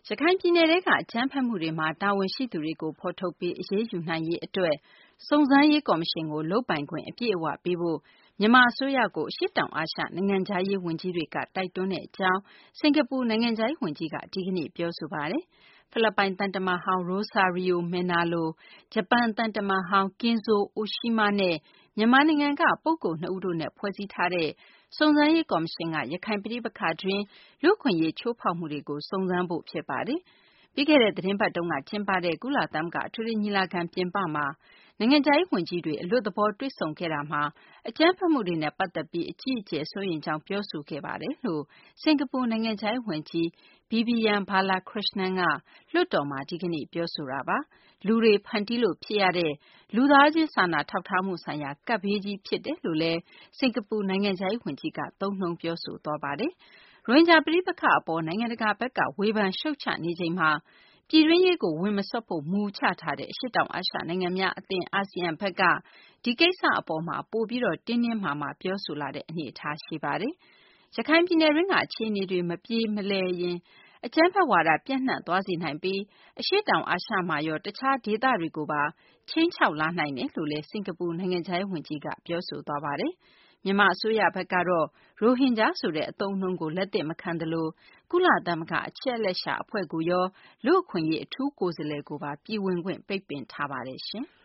ရခိုင်ပြည်နယ်ထဲကအကြမ်းဖက်မှုတွေမှာတာဝန်ရှိသူတွေကိုဖော်ထုတ်ပြီးအရေးယူနိုင်ရေးအတွက်စုံစမ်းရေးကော်မရှင်ကိုလုပ်ပိုင်ခွင့်အပြည့်အဝပေးဖို့မြန်မာအစိုးရကိုအရှေ့တောင်အာရှနိုင်ငံခြားရေးဝန်ကြီးတွေကတိုက်တွန်းတဲ့အကြောင်းစင်ကာပူနိုင်ငံခြားရေးဝန်ကြီးကဒီကနေ့ပြောဆိုပါတယ်။ဖိလစ်ပိုင်သံတမန်ဟောင်း Rosario Manalo ၊ဂျပန်သံတမန်ဟောင်း Kenzo Oshima နဲ့မြန်မာနိုင်ငံကပုဂ္ဂိုလ် 2 ဦးတို့နဲ့ဖွဲ့စည်းထားတဲ့စုံစမ်းရေးကော်မရှင်ကရခိုင်ပဋိပက္ခတွင်းလူ့အခွင့်အရေးချိုးဖောက်မှုတွေကိုစုံစမ်းဖို့ဖြစ်ပါတယ်။ပြီးခဲ့တဲ့သီတင်းပတ်တုန်းကကျင်းပတဲ့ကုလသမဂ္ဂအထွေထွေညီလာခံပြင်ပမှာနိုင်ငံခြားရေးဝန်ကြီးတွေအလွတ်သဘောတွေ့ဆုံခဲ့တာမှာအကြမ်းဖက်မှုတွေနဲ့ပတ်သက်ပြီးအကြီးအကျယ်စိုးရိမ်ကြောင်းပြောဆိုခဲ့ပါတယ်လို့စင်ကာပူနိုင်ငံခြားရေးဝန်ကြီး Vivian Balakrishnan ကလွှတ်တော်မှာဒီကနေ့ပြောဆိုတာပါ။လူတွေဖန်တီးလို့ဖြစ်ရတဲ့လူသားချင်းစာနာထောက်ထားမှုဆိုင်ရာကပ်ဘေးကြီးဖြစ်တယ်လို့လည်းစင်ကာပူနိုင်ငံခြားရေးဝန်ကြီးကသုံးနှုန်းပြောဆိုသွားပါတယ်။ရိုဟင်ဂျာပဋိပက္ခအပေါ်နိုင်ငံတကာဘက်ကဝေဖန်ရှုတ်ချနေချိန်မှာပြည်တွင်းရေးကိုဝင်မစွက်ဖို့မူချထားတဲ့အရှေ့တောင်အာရှနိုင်ငံများအသင်းအာဆီယံဘက်ကဒီကိစ္စအပေါ်မှာပိုပြီးတော့တင်းတင်းမာမာပြောဆိုလာတဲ့အနေအထားရှိပါတယ်။ရခိုင်ပြည်နယ်တွင်းကအခြေအနေတွေမပြေမလည်ရင်အကြမ်းဖက်ဝါဒပြန့်နှံ့သွားစေနိုင်ပြီးအရှေ့တောင်အာရှမှာရောတခြားဒေသတွေကိုပါခြိမ်းခြောက်လာနိုင်တယ်လို့လည်းစင်ကာပူနိုင်ငံခြားရေးဝန်ကြီးကပြောဆိုသွားပါတယ်။မြန်မာအစိုးရဘက်ကတော့ရိုဟင်ဂျာဆိုတဲ့အသုံးအနှုန်းကိုလက်သင့်မခံသလိုကုလသမဂ္ဂအချက်အလက်ရှာအဖွဲ့ကိုရောလူ့အခွင့်အရေးအထူးကိုယ်စားလှယ်ကိုပါပြည်ဝင်ခွင့်ပိတ်ပင်ထားပါတယ်ရှင်။